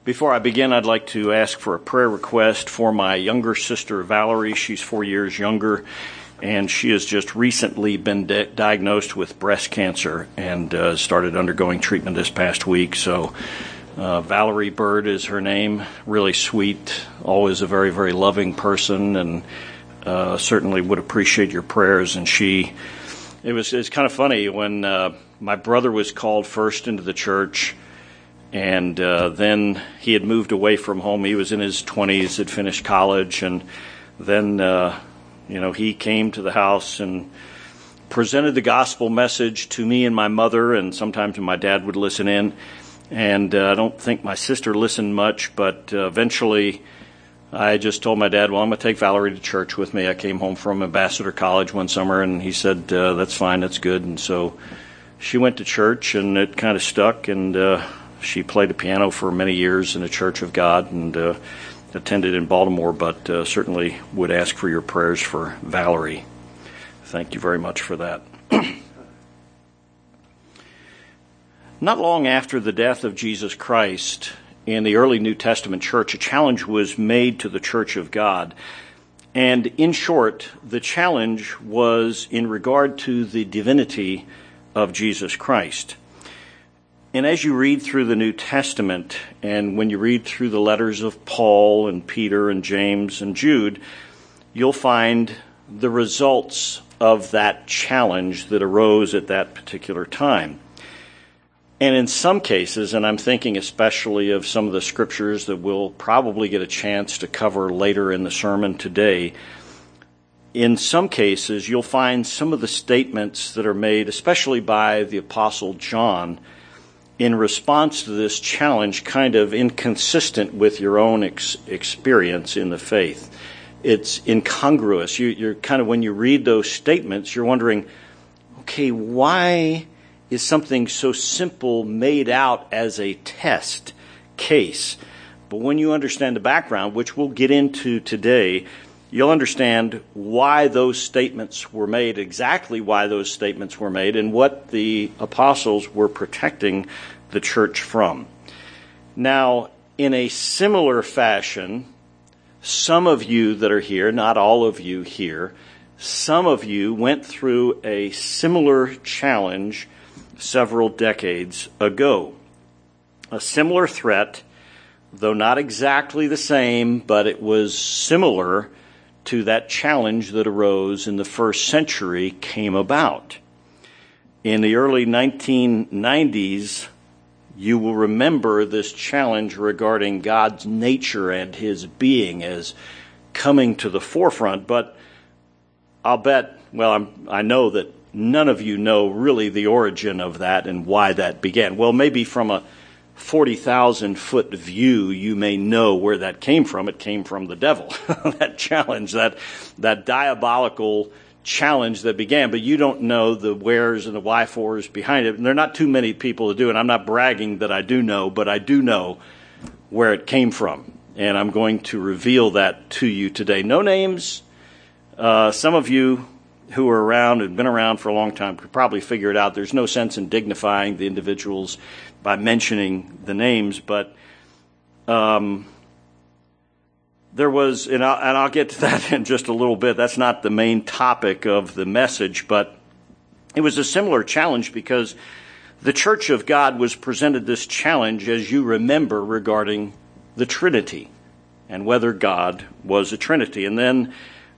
Before I begin, I'd like to ask for a prayer request for my younger sister, Valerie. She's 4 years younger, and she has just recently been diagnosed with breast cancer and started undergoing treatment this past week. So Valerie Bird is her name, really sweet, always a very, very loving person, and certainly would appreciate your prayers. And it's kind of funny when my brother was called first into the church, and then he had moved away from home. He was in his 20s, had finished college, and then he came to the house and presented the gospel message to me and my mother, and sometimes my dad would listen in. And I don't think my sister listened much, but eventually I just told my dad, well, I'm going to take Valerie to church with me. I came home from Ambassador College one summer, and he said, that's fine, that's good. And so she went to church, and it kind of stuck, and she played the piano for many years in the Church of God and attended in Baltimore, but certainly would ask for your prayers for Valerie. Thank you very much for that. Not long after the death of Jesus Christ in the early New Testament church, a challenge was made to the Church of God. And in short, the challenge was in regard to the divinity of Jesus Christ. And as you read through the New Testament, and when you read through the letters of Paul and Peter and James and Jude, you'll find the results of that challenge that arose at that particular time. And in some cases, and I'm thinking especially of some of the scriptures that we'll probably get a chance to cover later in the sermon today, in some cases you'll find some of the statements that are made, especially by the Apostle John, in response to this challenge, kind of inconsistent with your own experience in the faith. It's incongruous. You're kind of, when you read those statements, you're wondering, okay, why is something so simple made out as a test case? But when you understand the background, which we'll get into today, you'll understand why those statements were made, exactly why those statements were made, and what the apostles were protecting the church from. Now, in a similar fashion, some of you that are here, not all of you here, some of you went through a similar challenge several decades ago. A similar threat, though not exactly the same, but it was similar to that challenge that arose in the first century came about. In the early 1990s, you will remember this challenge regarding God's nature and his being as coming to the forefront, but I'll bet, I know that none of you know really the origin of that and why that began. Well, maybe from a 40,000-foot view, you may know where that came from. It came from the devil, that challenge, that diabolical challenge that began, but you don't know the wheres and the why-fors behind it. And there are not too many people to do it. I'm not bragging that I do know, but I do know where it came from. And I'm going to reveal that to you today. No names. Some of you who are around and been around for a long time could probably figure it out. There's no sense in dignifying the individuals by mentioning the names, but there was, and I'll get to that in just a little bit. That's not the main topic of the message, but it was a similar challenge because the Church of God was presented this challenge, as you remember, regarding the Trinity and whether God was a Trinity. And then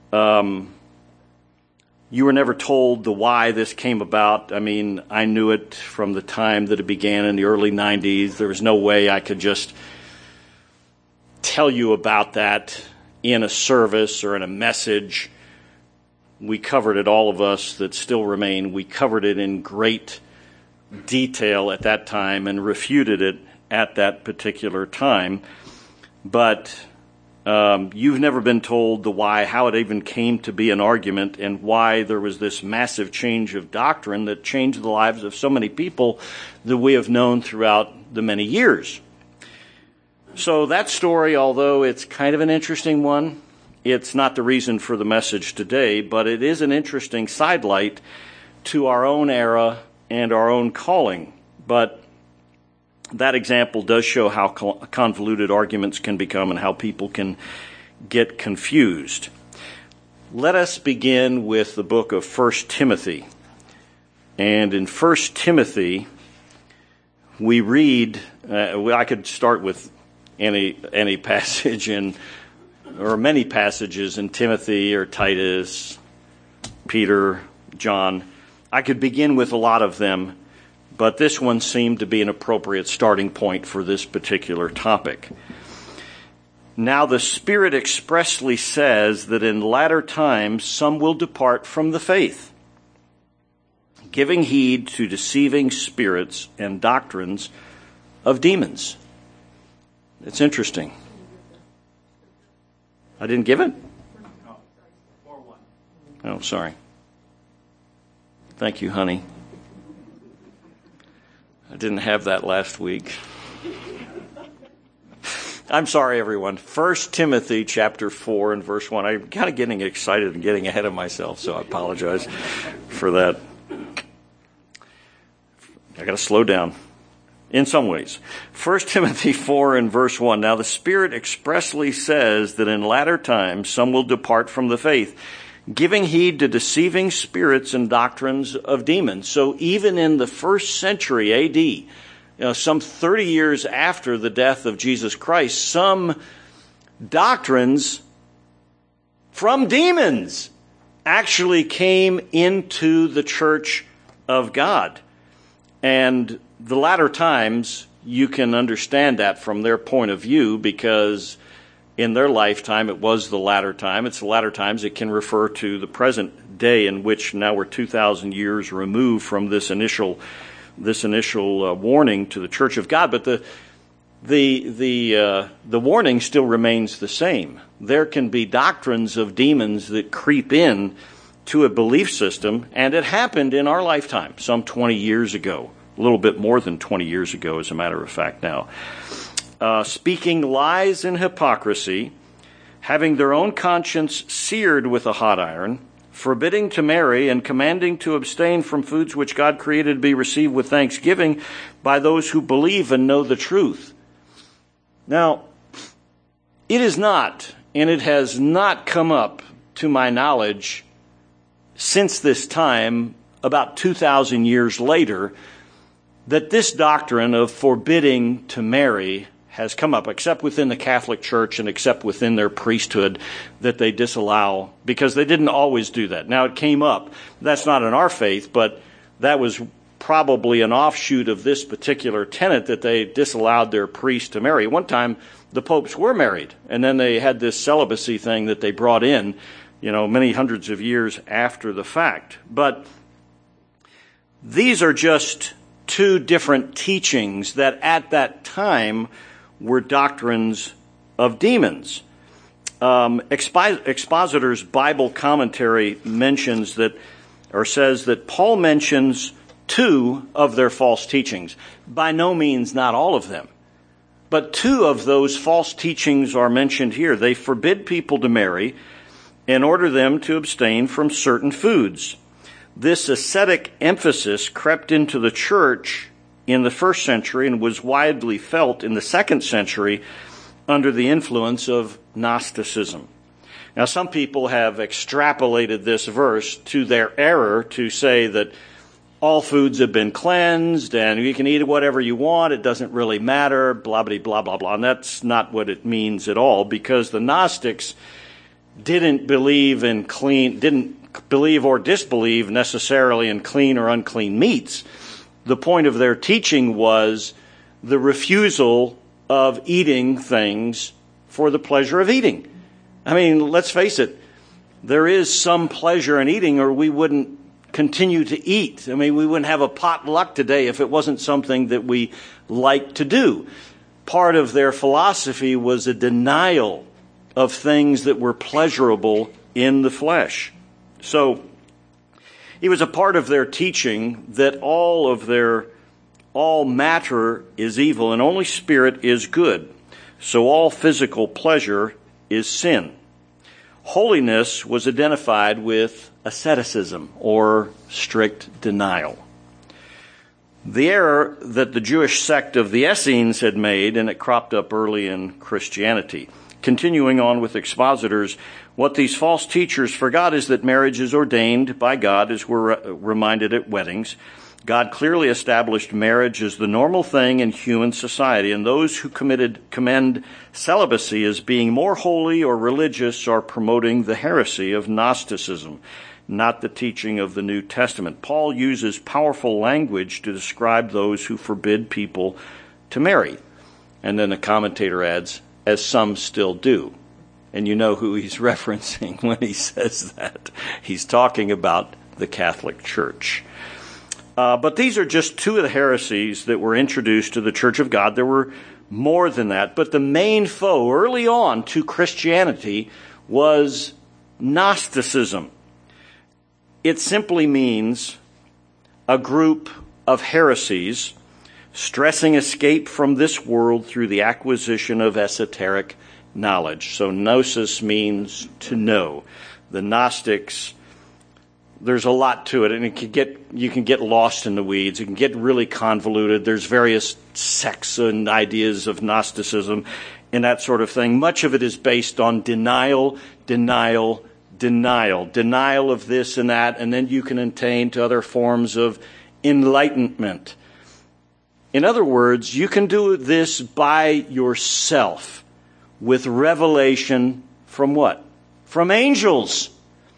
you were never told the why this came about. I mean, I knew it from the time that it began in the early 90s. There was no way I could just tell you about that in a service or in a message. We covered it, all of us that still remain. We covered it in great detail at that time and refuted it at that particular time. But you've never been told the why, how it even came to be an argument, and why there was this massive change of doctrine that changed the lives of so many people that we have known throughout the many years. So that story, although it's kind of an interesting one, it's not the reason for the message today, but it is an interesting sidelight to our own era and our own calling. But that example does show how convoluted arguments can become and how people can get confused. Let us begin with the book of 1 Timothy. And in 1 Timothy, we read, I could start with any passage or many passages in Timothy or Titus, Peter, John. I could begin with a lot of them, but this one seemed to be an appropriate starting point for this particular topic. Now the Spirit expressly says that in latter times some will depart from the faith, giving heed to deceiving spirits and doctrines of demons. It's interesting. I didn't give it? Oh, sorry. Thank you, honey. I didn't have that last week. I'm sorry, everyone. 1 Timothy chapter 4 and verse 1. I'm kind of getting excited and getting ahead of myself, so I apologize for that. I got to slow down in some ways. 1 Timothy 4 and verse 1. Now the Spirit expressly says that in latter times some will depart from the faith, giving heed to deceiving spirits and doctrines of demons. So even in the first century A.D., some 30 years after the death of Jesus Christ, some doctrines from demons actually came into the church of God. And the latter times, you can understand that from their point of view, because in their lifetime it was the latter time. It's the latter times. It can refer to the present day, in which now we're 2,000 years removed from this initial warning to the church of God. But the warning still remains the same. There can be doctrines of demons that creep in to a belief system, and it happened in our lifetime some 20 years ago, a little bit more than 20 years ago, as a matter of fact now. Speaking lies and hypocrisy, having their own conscience seared with a hot iron, forbidding to marry, and commanding to abstain from foods which God created to be received with thanksgiving by those who believe and know the truth. Now, it is not, and it has not come up to my knowledge since this time, about 2,000 years later, that this doctrine of forbidding to marry has come up, except within the Catholic Church and except within their priesthood, that they disallow, because they didn't always do that. Now, it came up. That's not in our faith, but that was probably an offshoot of this particular tenet, that they disallowed their priests to marry. One time, the popes were married, and then they had this celibacy thing that they brought in, many hundreds of years after the fact. But these are just two different teachings that at that time were doctrines of demons. Expositor's Bible commentary mentions that, or says that Paul mentions two of their false teachings. By no means not all of them. But two of those false teachings are mentioned here. They forbid people to marry and order them to abstain from certain foods. This ascetic emphasis crept into the church in the first century and was widely felt in the second century under the influence of Gnosticism. Now, some people have extrapolated this verse to their error to say that all foods have been cleansed and you can eat whatever you want, it doesn't really matter, blah, blah, blah, blah, blah. And that's not what it means at all, because the Gnostics didn't believe or disbelieve necessarily in clean or unclean meats. The point of their teaching was the refusal of eating things for the pleasure of eating. I mean, let's face it, there is some pleasure in eating, or we wouldn't continue to eat. I mean, we wouldn't have a potluck today if it wasn't something that we like to do. Part of their philosophy was a denial of things that were pleasurable in the flesh. So it was a part of their teaching that all matter is evil and only spirit is good. So all physical pleasure is sin. Holiness was identified with asceticism or strict denial. The error that the Jewish sect of the Essenes had made, and it cropped up early in Christianity. Continuing on with expositors, what these false teachers forgot is that marriage is ordained by God, as we're reminded at weddings. God clearly established marriage as the normal thing in human society, and those who commend celibacy as being more holy or religious are promoting the heresy of Gnosticism, not the teaching of the New Testament. Paul uses powerful language to describe those who forbid people to marry. And then the commentator adds, as some still do. And you know who he's referencing when he says that. He's talking about the Catholic Church. But these are just two of the heresies that were introduced to the Church of God. There were more than that. But the main foe early on to Christianity was Gnosticism. It simply means a group of heresies stressing escape from this world through the acquisition of esoteric knowledge. So gnosis means to know. The Gnostics, there's a lot to it, and you can get lost in the weeds. It can get really convoluted. There's various sects and ideas of Gnosticism and that sort of thing. Much of it is based on denial of this and that, and then you can attain to other forms of enlightenment. In other words, you can do this by yourself with revelation from what? From angels.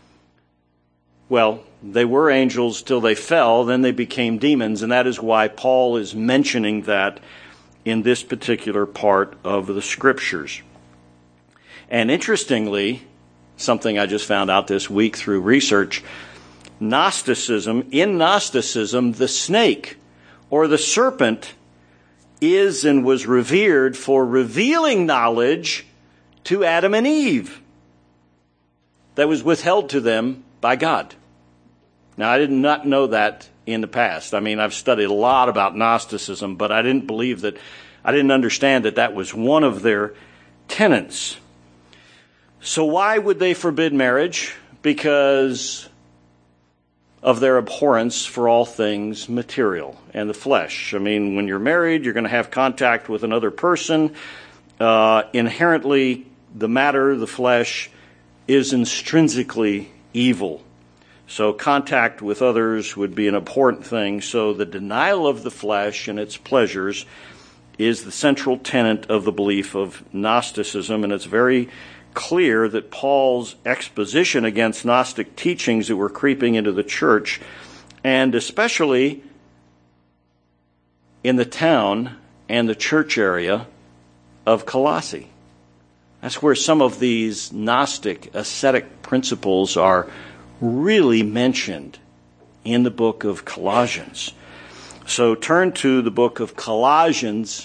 Well, they were angels till they fell, then they became demons, and that is why Paul is mentioning that in this particular part of the Scriptures. And interestingly, something I just found out this week through research, in Gnosticism, the snake or the serpent is and was revered for revealing knowledge to Adam and Eve that was withheld to them by God. Now, I did not know that in the past. I mean, I've studied a lot about Gnosticism, but I didn't understand that that was one of their tenets. So why would they forbid marriage? Because of their abhorrence for all things material and the flesh. I mean, when you're married, you're going to have contact with another person. Inherently, the matter, the flesh, is intrinsically evil. So contact with others would be an abhorrent thing. So the denial of the flesh and its pleasures is the central tenet of the belief of Gnosticism, and it's very clear that Paul's exposition against Gnostic teachings that were creeping into the church, and especially in the town and the church area of Colossae. That's where some of these Gnostic ascetic principles are really mentioned in the book of Colossians. So turn to the book of Colossians.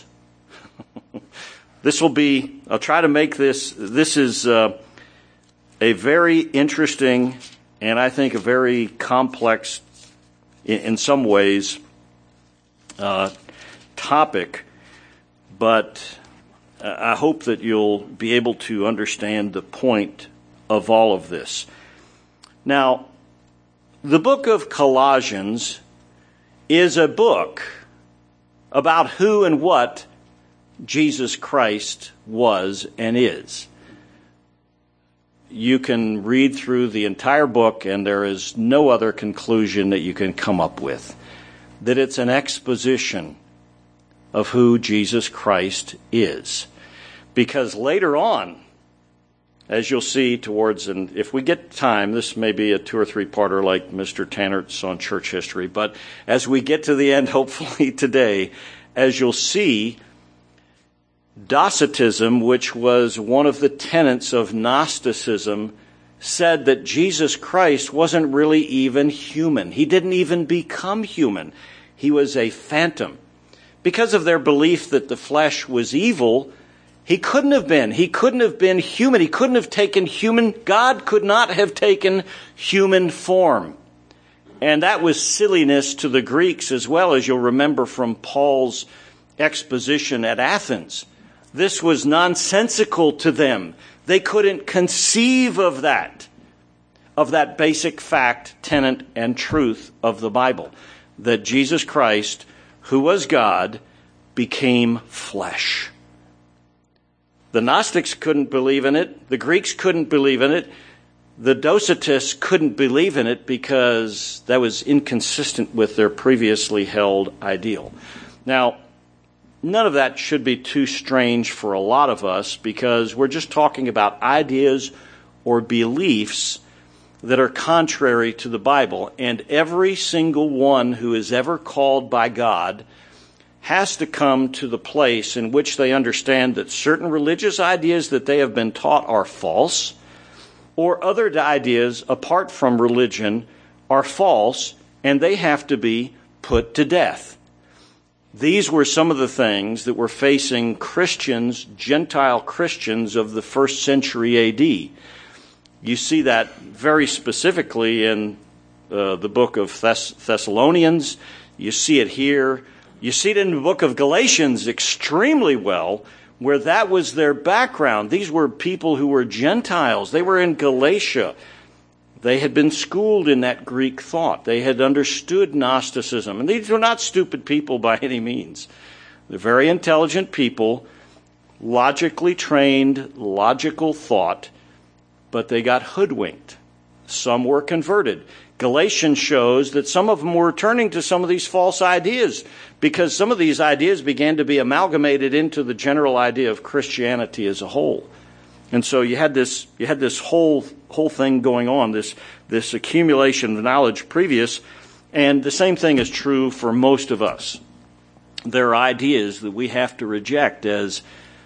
I'll try to make this is a very interesting and I think a very complex, in some ways, topic, but I hope that you'll be able to understand the point of all of this. Now, the book of Colossians is a book about who and what Jesus Christ was and is. You can read through the entire book and there is no other conclusion that you can come up with. That it's an exposition of who Jesus Christ is. Because later on, as you'll see and if we get time, this may be a 2 or 3-parter like Mr. Tannert's on church history, but as we get to the end, hopefully today, as you'll see, Docetism, which was one of the tenets of Gnosticism, said that Jesus Christ wasn't really even human. He didn't even become human. He was a phantom. Because of their belief that the flesh was evil, he couldn't have been. He couldn't have been human. He couldn't have taken human. God could not have taken human form. And that was silliness to the Greeks as well, as you'll remember from Paul's exposition at Athens. This was nonsensical to them. They couldn't conceive of that basic fact, tenet, and truth of the Bible, that Jesus Christ who was God, became flesh. The Gnostics couldn't believe in it. The Greeks couldn't believe in it. The Docetists couldn't believe in it because that was inconsistent with their previously held ideal. Now, none of that should be too strange for a lot of us because we're just talking about ideas or beliefs that are contrary to the Bible. And every single one who is ever called by God has to come to the place in which they understand that certain religious ideas that they have been taught are false, or other ideas apart from religion are false, and they have to be put to death. These were some of the things that were facing Christians, Gentile Christians of the first century A.D. You see that very specifically in the book of Thessalonians. You see it here. You see it in the book of Galatians extremely well, where that was their background. These were people who were Gentiles. They were in Galatia. They had been schooled in that Greek thought. They had understood Gnosticism. And these were not stupid people by any means. They're very intelligent people, logically trained, logical thought, but they got hoodwinked. Some were converted. Galatians shows that some of them were turning to some of these false ideas because some of these ideas began to be amalgamated into the general idea of Christianity as a whole. And so you had this whole thing going on, this accumulation of knowledge previous, and the same thing is true for most of us. There are ideas that we have to reject as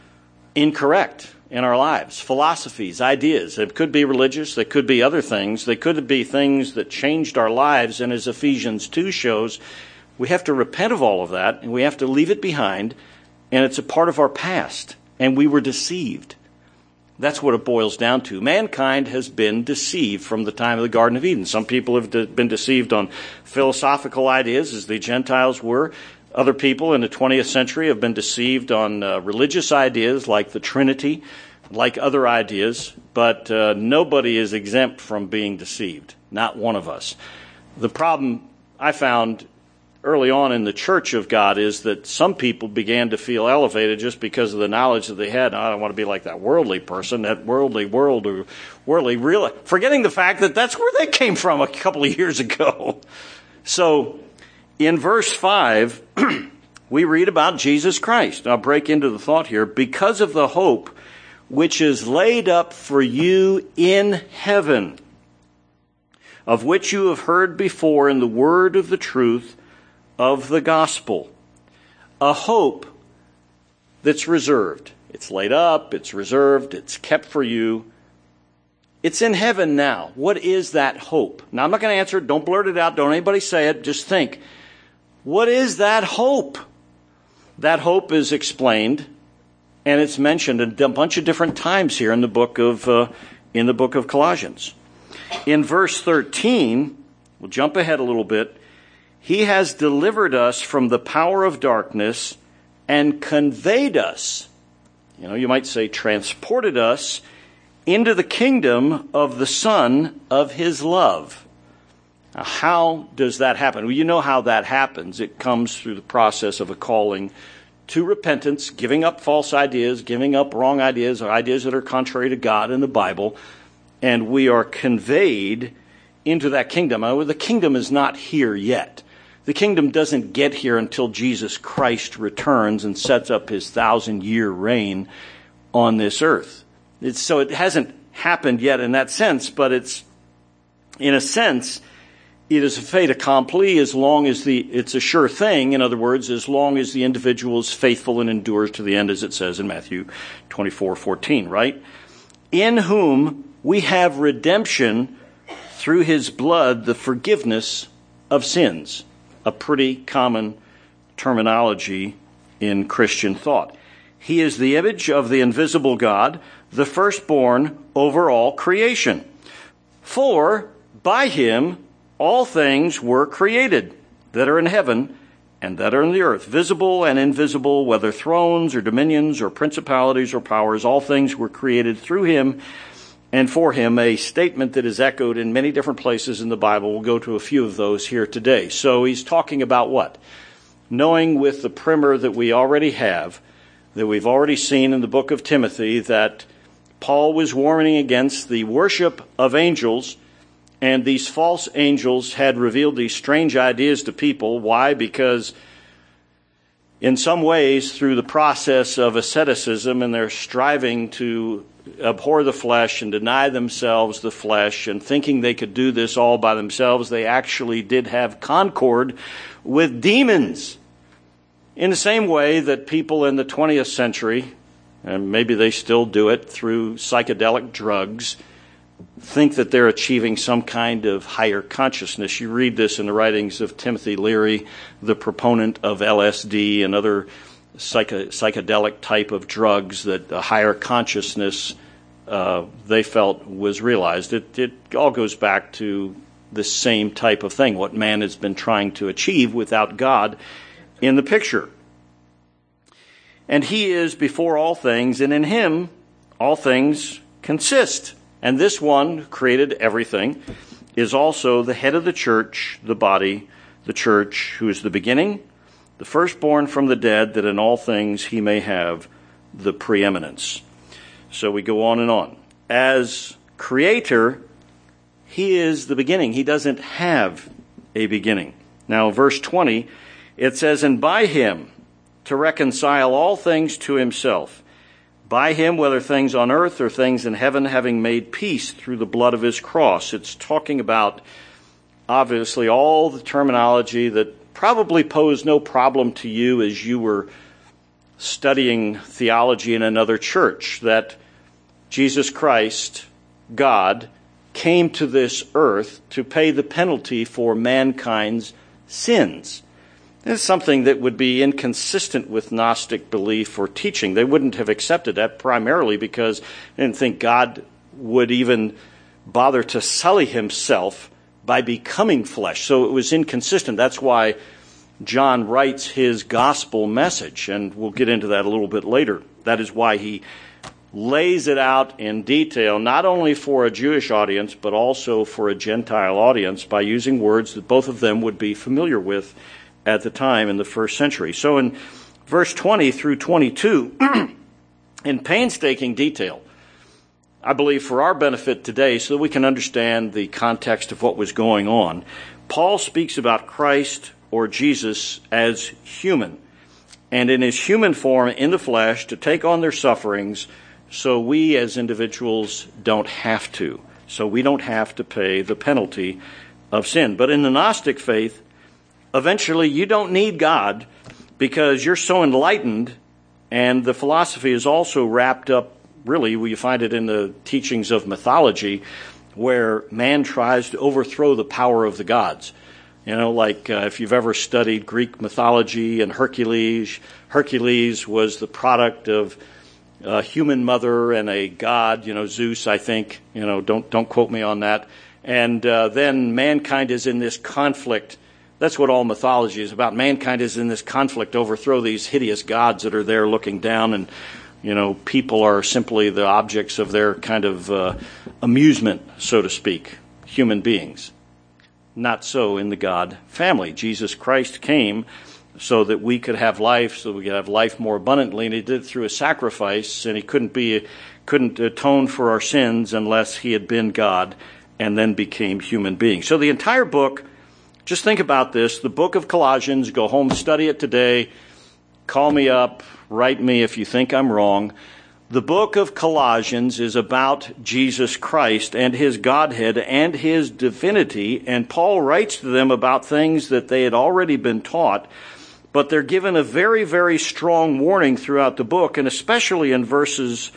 incorrect in our lives, philosophies, ideas. It could be religious, they could be other things, they could be things that changed our lives, and as Ephesians 2 shows, we have to repent of all of that, and we have to leave it behind, and it's a part of our past, and we were deceived. That's what it boils down to. Mankind has been deceived from the time of the Garden of Eden. Some people have been deceived on philosophical ideas, as the Gentiles were. Other people in the 20th century have been deceived on religious ideas like the Trinity, like other ideas, but nobody is exempt from being deceived, not one of us. The problem I found early on in the Church of God is that some people began to feel elevated just because of the knowledge that they had. I don't want to be like that worldly person, that worldly world, or worldly real, forgetting the fact that that's where they came from a couple of years ago. So, in verse 5, we read about Jesus Christ. I'll break into the thought here. Because of the hope which is laid up for you in heaven, of which you have heard before in the word of the truth of the gospel. A hope that's reserved. It's laid up, it's reserved, it's kept for you. It's in heaven now. What is that hope? Now, I'm not going to answer it. Don't blurt it out. Don't anybody say it. Just think. What is that hope? That hope is explained, and it's mentioned a bunch of different times here in the book of Colossians. In verse 13, we'll jump ahead a little bit. He has delivered us from the power of darkness and conveyed us, you might say transported us, into the kingdom of the Son of His love. Now, how does that happen? Well, you know how that happens. It comes through the process of a calling to repentance, giving up false ideas, giving up wrong ideas, or ideas that are contrary to God and the Bible, and we are conveyed into that kingdom. Now, the kingdom is not here yet. The kingdom doesn't get here until Jesus Christ returns and sets up His 1,000-year reign on this earth. So it hasn't happened yet in that sense, but it's, in a sense, it is a fait accompli as long as it's a sure thing. In other words, as long as the individual is faithful and endures to the end, as it says in Matthew 24:14, right? In whom we have redemption through His blood, the forgiveness of sins. A pretty common terminology in Christian thought. He is the image of the invisible God, the firstborn over all creation. For by Him all things were created that are in heaven and that are in the earth, visible and invisible, whether thrones or dominions or principalities or powers, all things were created through Him and for Him, a statement that is echoed in many different places in the Bible. We'll go to a few of those here today. So he's talking about what? knowing with the primer that we already have, that we've already seen in the book of Timothy, that Paul was warning against the worship of angels, and these false angels had revealed these strange ideas to people. Why? Because in some ways, through the process of asceticism and their striving to abhor the flesh and deny themselves the flesh and thinking they could do this all by themselves, they actually did have concord with demons. In the same way that people in the 20th century, and maybe they still do it through psychedelic drugs, think that they're achieving some kind of higher consciousness. You read this in the writings of Timothy Leary, the proponent of LSD and other psychedelic type of drugs, that a higher consciousness they felt was realized. It all goes back to the same type of thing, what man has been trying to achieve without God in the picture. And he is before all things, and in him all things consist. And this one who created everything is also the head of the church, the body, the church, who is the beginning, the firstborn from the dead, that in all things he may have the preeminence. So we go on and on. As creator, he is the beginning. He doesn't have a beginning. Now, verse 20, it says, "And by him to reconcile all things to himself, by him, whether things on earth or things in heaven, having made peace through the blood of his cross." It's talking about, obviously, all the terminology that probably posed no problem to you as you were studying theology in another church, that Jesus Christ, God, came to this earth to pay the penalty for mankind's sins. It's something that would be inconsistent with Gnostic belief or teaching. They wouldn't have accepted that, primarily because they didn't think God would even bother to sully himself by becoming flesh. So it was inconsistent. That's why John writes his gospel message, and we'll get into that a little bit later. That is why he lays it out in detail, not only for a Jewish audience, but also for a Gentile audience, by using words that both of them would be familiar with at the time in the first century. So in verse 20 through 22, in painstaking detail, I believe for our benefit today, so that we can understand the context of what was going on, Paul speaks about Christ, or Jesus, as human, and in his human form in the flesh to take on their sufferings, so we as individuals don't have to. So we don't have to pay the penalty of sin. But in the Gnostic faith, eventually you don't need God, because you're so enlightened, and the philosophy is also wrapped up, really, we find it in the teachings of mythology, where man tries to overthrow the power of the gods. You know, like if you've ever studied Greek mythology and Hercules was the product of a human mother and a god, Zeus, I think, don't quote me on that. And then mankind is in this conflict. That's what all mythology is about. Mankind is in this conflict to overthrow these hideous gods that are there looking down, and people are simply the objects of their kind of amusement, so to speak, human beings. Not so in the God family. Jesus Christ came so that we could have life, so we could have life more abundantly, and he did it through a sacrifice, and he couldn't atone for our sins unless he had been God and then became human being. So the entire book, just think about this, the book of Colossians, go home, study it today, call me up, write me if you think I'm wrong. The book of Colossians is about Jesus Christ and his Godhead and his divinity, and Paul writes to them about things that they had already been taught, but they're given a very, very strong warning throughout the book, and especially in verse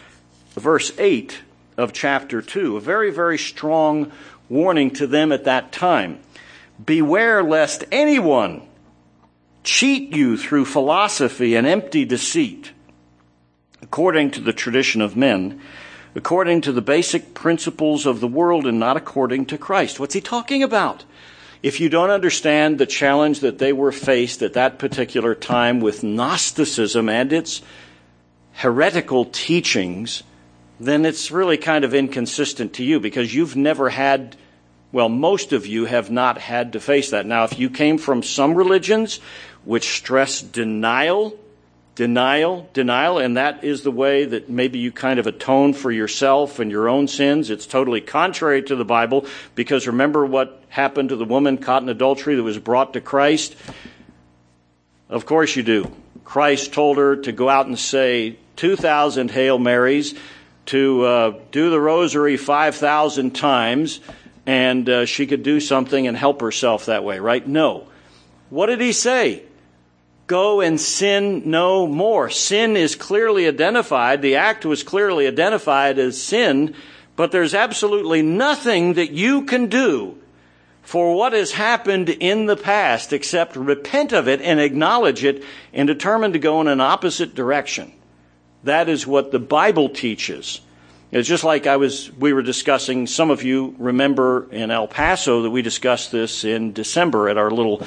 8 of chapter 2, a very, very strong warning to them at that time. Beware lest anyone cheat you through philosophy and empty deceit, according to the tradition of men, according to the basic principles of the world, and not according to Christ. What's he talking about? If you don't understand the challenge that they were faced at that particular time with Gnosticism and its heretical teachings, then it's really kind of inconsistent to you, because you've never had Well, most of you have not had to face that. Now, if you came from some religions which stress denial, and that is the way that maybe you kind of atone for yourself and your own sins, it's totally contrary to the Bible, because remember what happened to the woman caught in adultery that was brought to Christ? Of course you do. Christ told her to go out and say 2,000 Hail Marys, to do the rosary 5,000 times, and she could do something and help herself that way, right? No. What did he say? Go and sin no more. Sin is clearly identified. The act was clearly identified as sin, but there's absolutely nothing that you can do for what has happened in the past except repent of it and acknowledge it and determine to go in an opposite direction. That is what the Bible teaches. It's just like we were discussing, some of you remember in El Paso that we discussed this in December at our little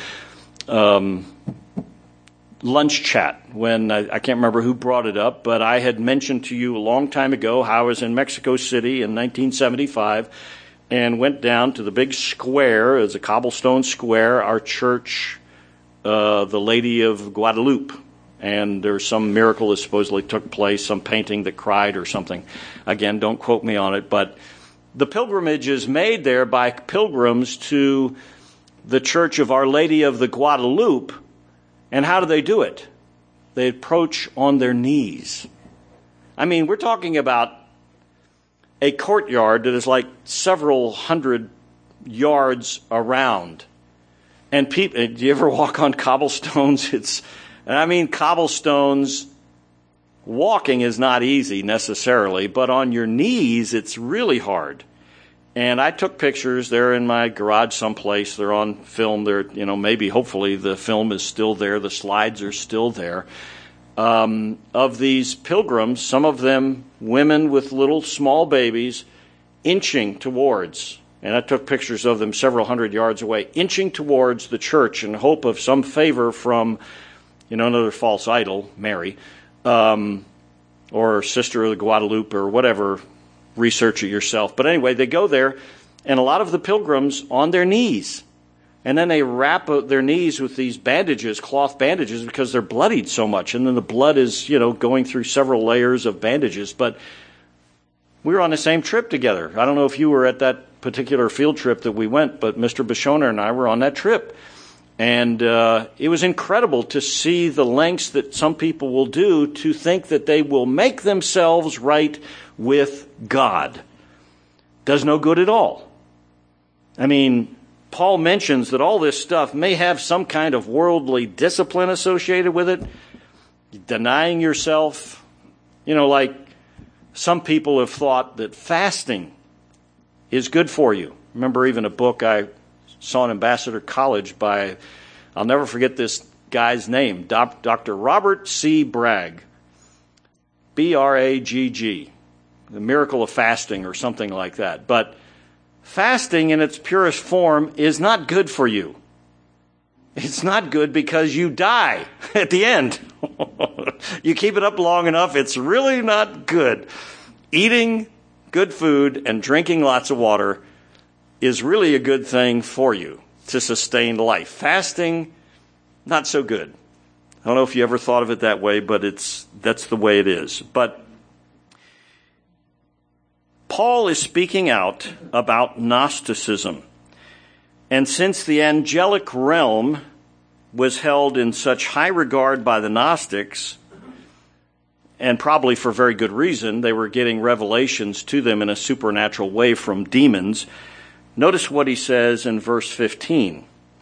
lunch chat when I can't remember who brought it up, but I had mentioned to you a long time ago how I was in Mexico City in 1975 and went down to the big square, it's a cobblestone square, our church, the Lady of Guadalupe. And there's some miracle that supposedly took place, some painting that cried or something. Again, don't quote me on it, but the pilgrimage is made there by pilgrims to the Church of Our Lady of the Guadalupe. And how do they do it? They approach on their knees. I mean, we're talking about a courtyard that is like several hundred yards around. And people, do you ever walk on cobblestones? Cobblestones, walking is not easy necessarily, but on your knees, it's really hard. And I took pictures. They're in my garage someplace. They're on film. Maybe, hopefully, the film is still there. The slides are still there. Of these pilgrims, some of them women with little small babies, inching towards, and I took pictures of them several hundred yards away, inching towards the church in hope of some favor from another false idol, Mary, or Sister of the Guadalupe, or whatever, research it yourself. But anyway, they go there, and a lot of the pilgrims on their knees. And then they wrap their knees with these bandages, cloth bandages, because they're bloodied so much. And then the blood is, going through several layers of bandages. But we were on the same trip together. I don't know if you were at that particular field trip that we went, but Mr. Bishoner and I were on that trip. And it was incredible to see the lengths that some people will do to think that they will make themselves right with God. Does no good at all. I mean, Paul mentions that all this stuff may have some kind of worldly discipline associated with it. Denying yourself. Like some people have thought that fasting is good for you. Remember even a book I saw in Ambassador College by, I'll never forget this guy's name, Dr. Robert C. Bragg, B-R-A-G-G, The Miracle of Fasting or something like that. But fasting in its purest form is not good for you. It's not good because you die at the end. You keep it up long enough, it's really not good. Eating good food and drinking lots of water is really a good thing for you to sustain life. Fasting, not so good. I don't know if you ever thought of it that way, but that's the way it is. But Paul is speaking out about Gnosticism. And since the angelic realm was held in such high regard by the Gnostics, and probably for very good reason, they were getting revelations to them in a supernatural way from demons. Notice what he says in verse 15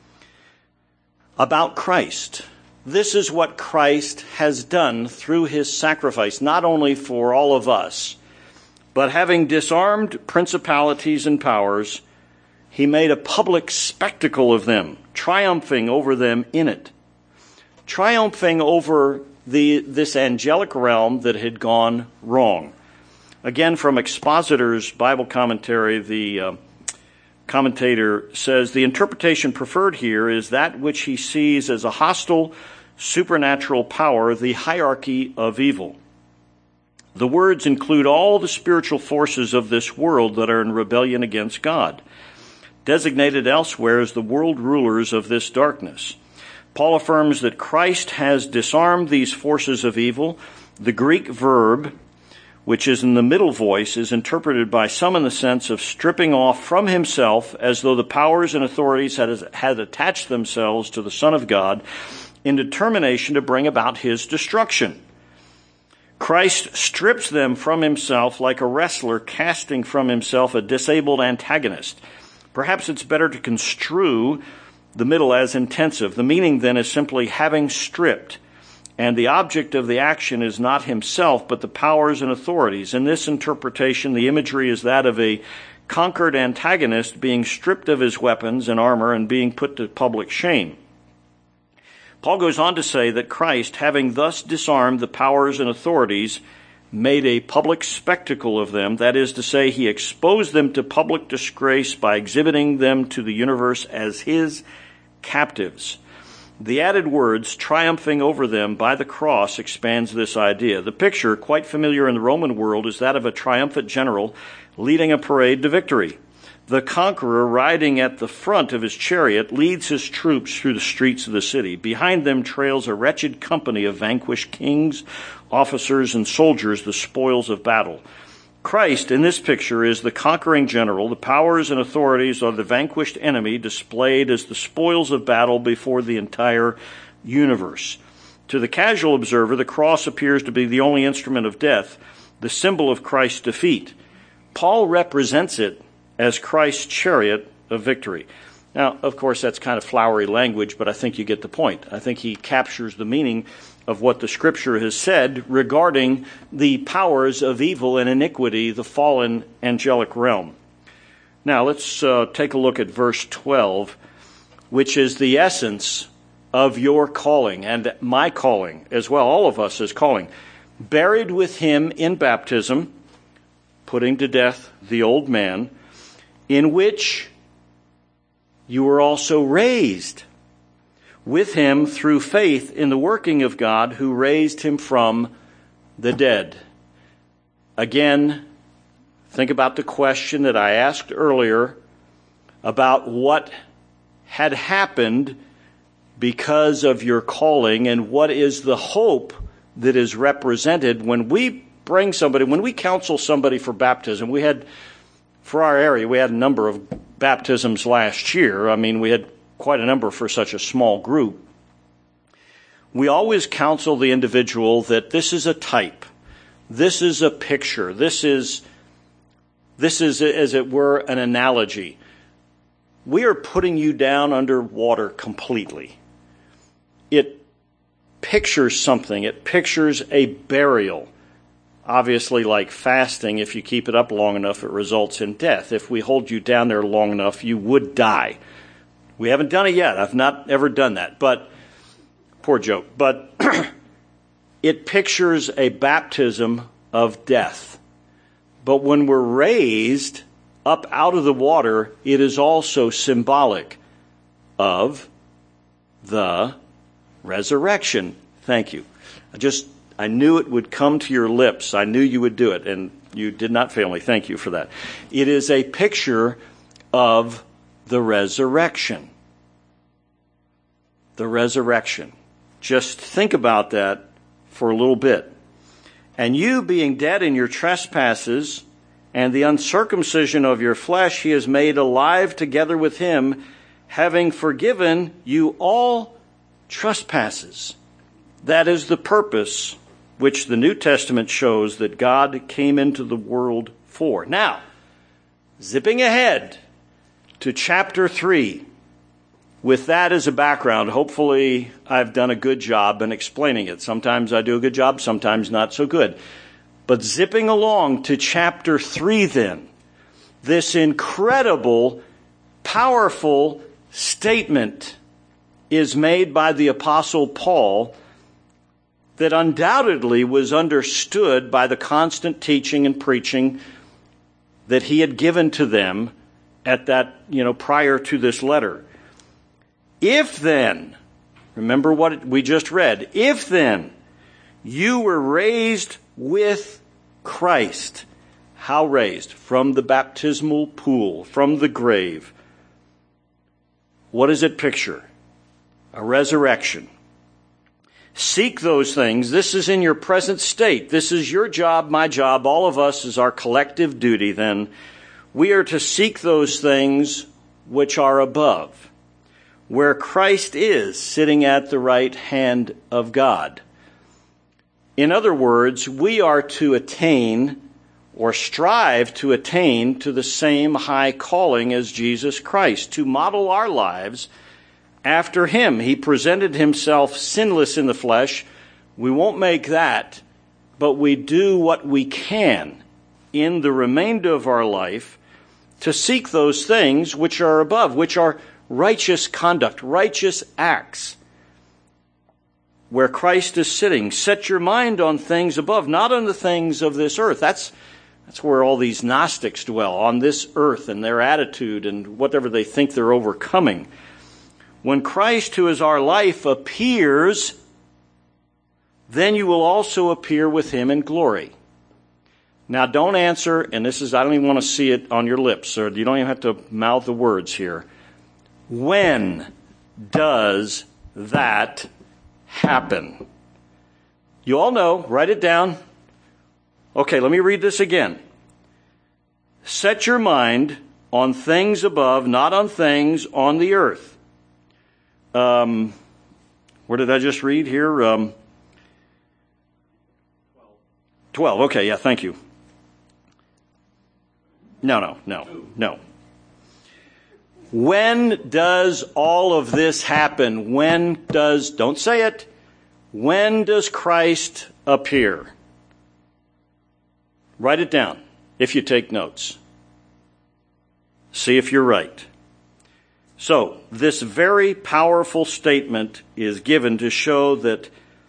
about Christ. This is what Christ has done through his sacrifice, not only for all of us, but having disarmed principalities and powers, he made a public spectacle of them, triumphing over them in it. Triumphing over this angelic realm that had gone wrong. Again, from Expositor's Bible commentary, the commentator says, the interpretation preferred here is that which he sees as a hostile supernatural power, the hierarchy of evil. The words include all the spiritual forces of this world that are in rebellion against God. designated elsewhere as the world rulers of this darkness. Paul affirms that Christ has disarmed these forces of evil. The Greek verb, which is in the middle voice, is interpreted by some in the sense of stripping off from himself, as though the powers and authorities had attached themselves to the Son of God in determination to bring about his destruction. Christ strips them from himself like a wrestler casting from himself a disabled antagonist. Perhaps it's better to construe the middle as intensive. The meaning then is simply having stripped, and the object of the action is not himself, but the powers and authorities. In this interpretation, the imagery is that of a conquered antagonist being stripped of his weapons and armor and being put to public shame. Paul goes on to say that Christ, having thus disarmed the powers and authorities, made a public spectacle of them. That is to say, he exposed them to public disgrace by exhibiting them to the universe as his captives. The added words, triumphing over them by the cross, expands this idea. The picture, quite familiar in the Roman world, is that of a triumphant general leading a parade to victory. The conqueror, riding at the front of his chariot, leads his troops through the streets of the city. Behind them trails a wretched company of vanquished kings, officers, and soldiers, the spoils of battle. Christ, in this picture, is the conquering general. The powers and authorities are the vanquished enemy displayed as the spoils of battle before the entire universe. To the casual observer, the cross appears to be the only instrument of death, the symbol of Christ's defeat. Paul represents it as Christ's chariot of victory. Now, of course, that's kind of flowery language, but I think you get the point. I think he captures the meaning of what the Scripture has said regarding the powers of evil and iniquity, the fallen angelic realm. Now, let's take a look at verse 12, which is the essence of your calling and my calling as well, all of us as calling. Buried with him in baptism, putting to death the old man, in which you were also raised with him through faith in the working of God who raised him from the dead. Again, think about the question that I asked earlier about what had happened because of your calling and what is the hope that is represented when we bring somebody, when we counsel somebody for baptism. For our area, we had a number of baptisms last year. I mean, we had quite a number for such a small group. We always counsel the individual that this is a type. This is a picture. This is, as it were, an analogy. We are putting you down under water completely. It pictures something. It pictures a burial. Obviously, like fasting, if you keep it up long enough, it results in death. If we hold you down there long enough, you would die. We haven't done it yet. I've not ever done that, but poor joke. But it pictures a baptism of death. But when we're raised up out of the water, it is also symbolic of the resurrection. Thank you. I knew it would come to your lips. I knew you would do it, and you did not fail me. Thank you for that. It is a picture of the resurrection. The resurrection. Just think about that for a little bit. And you, being dead in your trespasses and the uncircumcision of your flesh, he has made alive together with him, having forgiven you all trespasses. That is the purpose which the New Testament shows that God came into the world for. Now, zipping ahead to chapter 3, with that as a background, hopefully I've done a good job in explaining it. Sometimes I do a good job, sometimes not so good. But zipping along to chapter 3 then, this incredible, powerful statement is made by the Apostle Paul that undoubtedly was understood by the constant teaching and preaching that he had given to them at that, prior to this letter. If then, remember what we just read, if then you were raised with Christ, how raised? From the baptismal pool, from the grave. What does it picture? A resurrection. Seek those things. This is in your present state. This is your job, my job. All of us is our collective duty then. We are to seek those things which are above, where Christ is sitting at the right hand of God. In other words, we are to attain or strive to attain to the same high calling as Jesus Christ, to model our lives after him. He presented himself sinless in the flesh. We won't make that, but we do what we can in the remainder of our life to seek those things which are above, which are righteous conduct, righteous acts, where Christ is sitting. Set your mind on things above, not on the things of this earth. That's where all these Gnostics dwell, on this earth and their attitude and whatever they think they're overcoming. When Christ, who is our life, appears, then you will also appear with him in glory. Now don't answer, and this is, I don't even want to see it on your lips, or you don't even have to mouth the words here. When does that happen? You all know, write it down. Okay, let me read this again. Set your mind on things above, not on things on the earth. Where did I just read here? 12. Okay, yeah, thank you. No. When does all of this happen? Don't say it. When does Christ appear? Write it down if you take notes. See if you're right. So, this very powerful statement is given to show that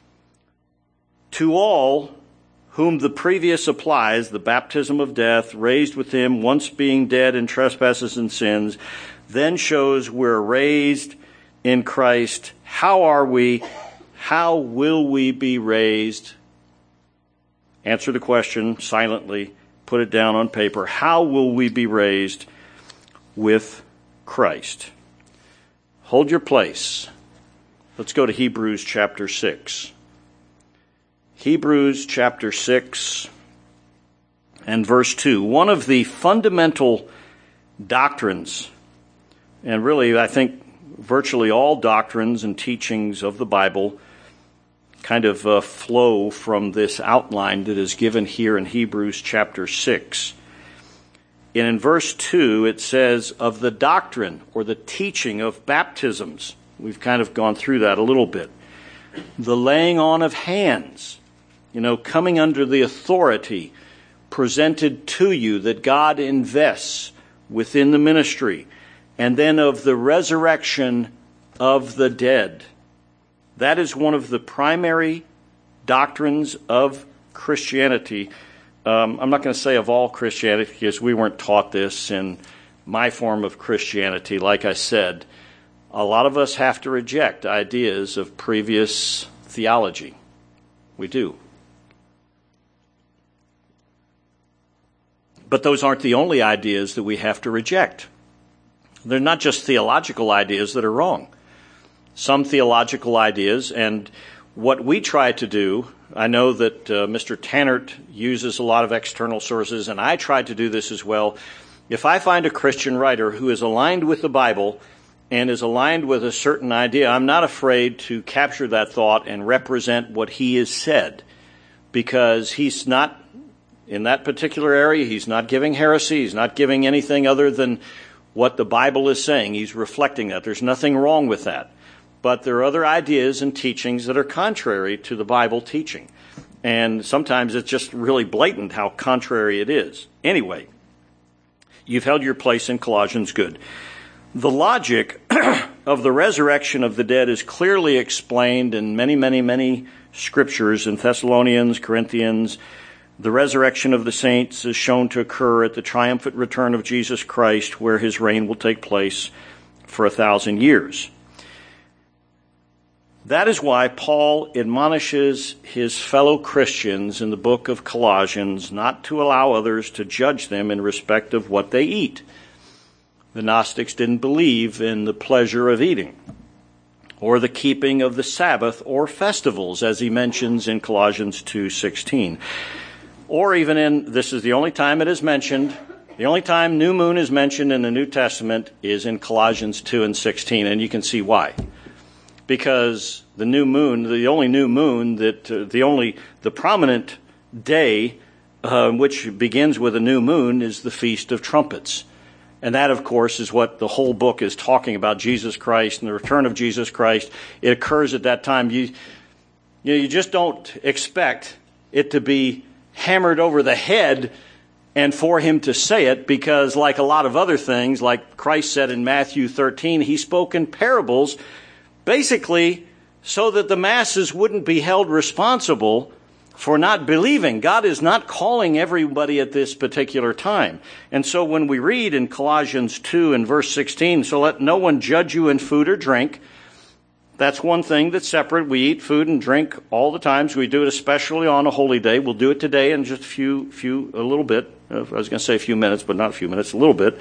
to all whom the previous applies, the baptism of death, raised with him, once being dead in trespasses and sins, then shows we're raised in Christ. How are we? How will we be raised? Answer the question silently. Put it down on paper. How will we be raised with Christ? Hold your place. Let's go to Hebrews chapter 6. Hebrews chapter 6 and verse 2. One of the fundamental doctrines, and really I think virtually all doctrines and teachings of the Bible kind of flow from this outline that is given here in Hebrews chapter 6. And in verse 2 it says, of the doctrine or the teaching of baptisms. We've kind of gone through that a little bit. The laying on of hands, coming under the authority presented to you that God invests within the ministry. And then of the resurrection of the dead. That is one of the primary doctrines of Christianity. I'm not going to say of all Christianity because we weren't taught this in my form of Christianity. Like I said, a lot of us have to reject ideas of previous theology. We do. But those aren't the only ideas that we have to reject. They're not just theological ideas that are wrong. Some theological ideas, and what we try to do, I know that Mr. Tannert uses a lot of external sources, and I try to do this as well. If I find a Christian writer who is aligned with the Bible and is aligned with a certain idea, I'm not afraid to capture that thought and represent what he has said, because he's not, in that particular area, he's not giving heresy, he's not giving anything other than what the Bible is saying. He's reflecting that. There's nothing wrong with that. But there are other ideas and teachings that are contrary to the Bible teaching. And sometimes it's just really blatant how contrary it is. Anyway, you've held your place in Colossians, good. The logic of the resurrection of the dead is clearly explained in many scriptures in Thessalonians, Corinthians. The resurrection of the saints is shown to occur at the triumphant return of Jesus Christ, where his reign will take place for 1,000 years. That is why Paul admonishes his fellow Christians in the book of Colossians not to allow others to judge them in respect of what they eat. The Gnostics didn't believe in the pleasure of eating, or the keeping of the Sabbath or festivals, as he mentions in Colossians 2:16. Or even in, this is the only time it is mentioned, the only time new moon is mentioned in the New Testament is in Colossians 2:16, and you can see why. Because the new moon, the only new moon the prominent day which begins with a new moon is the Feast of Trumpets. And that, of course, is what the whole book is talking about, Jesus Christ and the return of Jesus Christ. It occurs at that time. You just don't expect it to be hammered over the head and for him to say it, because like a lot of other things, like Christ said in Matthew 13, he spoke in parables, basically so that the masses wouldn't be held responsible for not believing. God is not calling everybody at this particular time. And so when we read in Colossians 2 and verse 16, so let no one judge you in food or drink. That's one thing that's separate. We eat food and drink all the time. So we do it especially on a holy day. We'll do it today in just a little bit. I was going to say a few minutes, but not a few minutes, a little bit.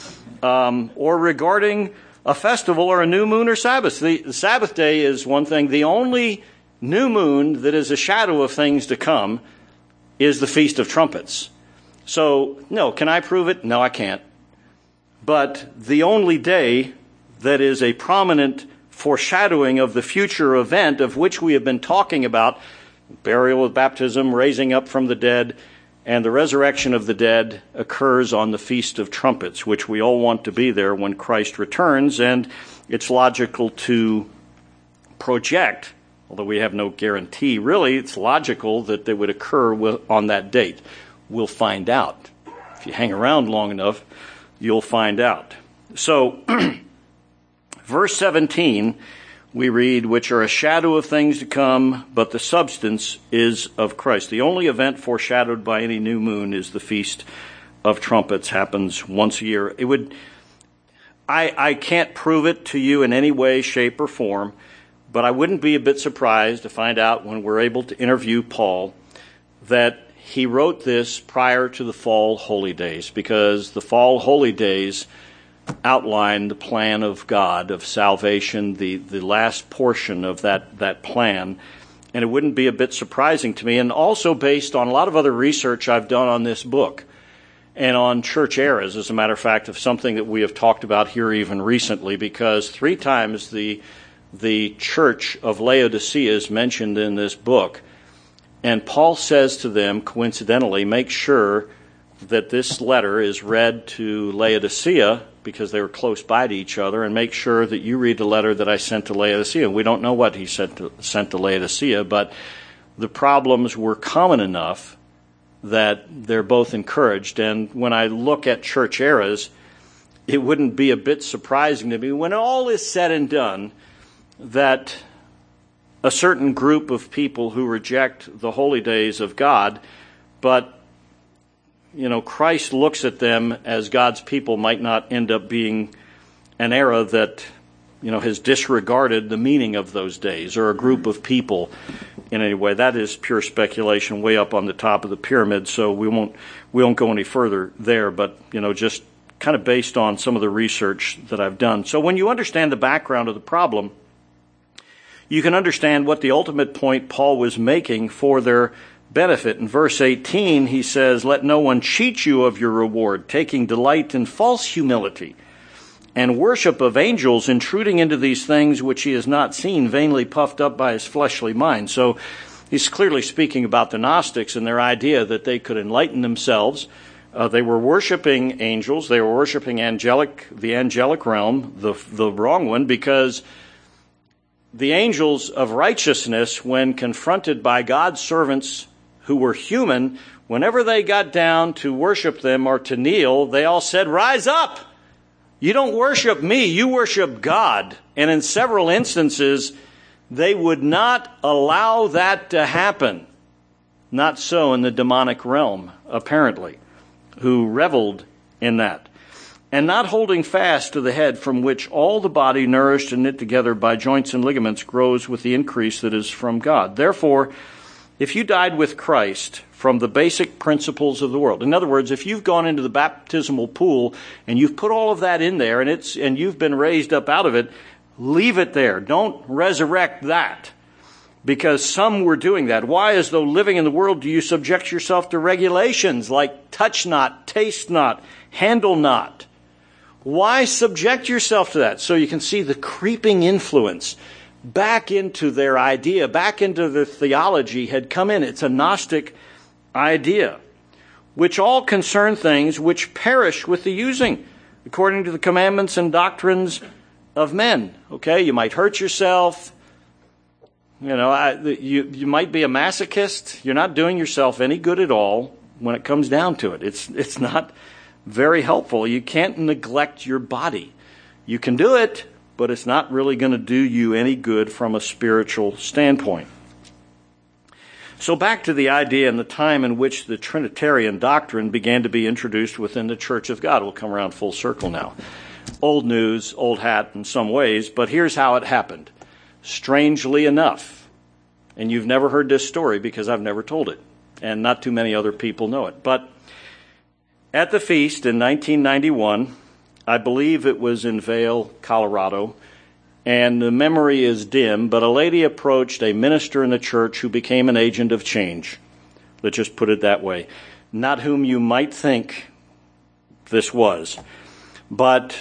Or regarding a festival or a new moon or Sabbath. The Sabbath day is one thing. The only new moon that is a shadow of things to come is the Feast of Trumpets. So, no, can I prove it? No, I can't. But the only day that is a prominent foreshadowing of the future event of which we have been talking about, burial with baptism, raising up from the dead, and the resurrection of the dead, occurs on the Feast of Trumpets, which we all want to be there when Christ returns, and it's logical to project, although we have no guarantee, really, it's logical that they would occur on that date. We'll find out. If you hang around long enough, you'll find out. So, verse 17, we read, which are a shadow of things to come, but the substance is of Christ. The only event foreshadowed by any new moon is the Feast of Trumpets. Happens once a year. I can't prove it to you in any way, shape, or form, but I wouldn't be a bit surprised to find out when we're able to interview Paul that he wrote this prior to the fall holy days, because the fall holy days outline the plan of God of salvation, the last portion of that plan. And it wouldn't be a bit surprising to me, and also based on a lot of other research I've done on this book and on church eras, as a matter of fact, of something that we have talked about here even recently, because 3 times the church of Laodicea is mentioned in this book. And Paul says to them, coincidentally, make sure that this letter is read to Laodicea, because they were close by to each other, and make sure that you read the letter that I sent to Laodicea. We don't know what he sent to Laodicea, but the problems were common enough that they're both encouraged. And when I look at church eras, it wouldn't be a bit surprising to me, when all is said and done, that a certain group of people who reject the holy days of God, but Christ looks at them as God's people, might not end up being an era that, has disregarded the meaning of those days, or a group of people in any way. That is pure speculation way up on the top of the pyramid, so we won't go any further there, but, just kind of based on some of the research that I've done. So when you understand the background of the problem, you can understand what the ultimate point Paul was making for their benefit. In verse 18, he says, let no one cheat you of your reward, taking delight in false humility and worship of angels, intruding into these things which he has not seen, vainly puffed up by his fleshly mind. So he's clearly speaking about the Gnostics and their idea that they could enlighten themselves. They were worshiping angels. They were worshiping the angelic realm, the wrong one, because the angels of righteousness, when confronted by God's servants who were human, whenever they got down to worship them or to kneel, they all said, rise up! You don't worship me, you worship God. And in several instances, they would not allow that to happen. Not so in the demonic realm, apparently, who reveled in that. And not holding fast to the head, from which all the body, nourished and knit together by joints and ligaments, grows with the increase that is from God. Therefore, If you died with Christ from the basic principles of the world, in other words, if you've gone into the baptismal pool and you've put all of that in there and you've been raised up out of it, leave it there. Don't resurrect that. Because some were doing that. Why, as though living in the world, do you subject yourself to regulations like touch not, taste not, handle not? Why subject yourself to that? So you can see the creeping influence back into their idea, back into their theology had come in. It's a Gnostic idea, which all concern things which perish with the using, according to the commandments and doctrines of men. Okay, you might hurt yourself. You might be a masochist. You're not doing yourself any good at all when it comes down to it. It's not very helpful. You can't neglect your body. You can do it, but it's not really going to do you any good from a spiritual standpoint. So back to the idea and the time in which the Trinitarian doctrine began to be introduced within the Church of God. We'll come around full circle now. Old news, old hat in some ways, but here's how it happened. Strangely enough, and you've never heard this story because I've never told it, and not too many other people know it, but at the feast in 1991, I believe it was in Vail, Colorado, and the memory is dim, but a lady approached a minister in the church who became an agent of change. Let's just put it that way. Not whom you might think this was, but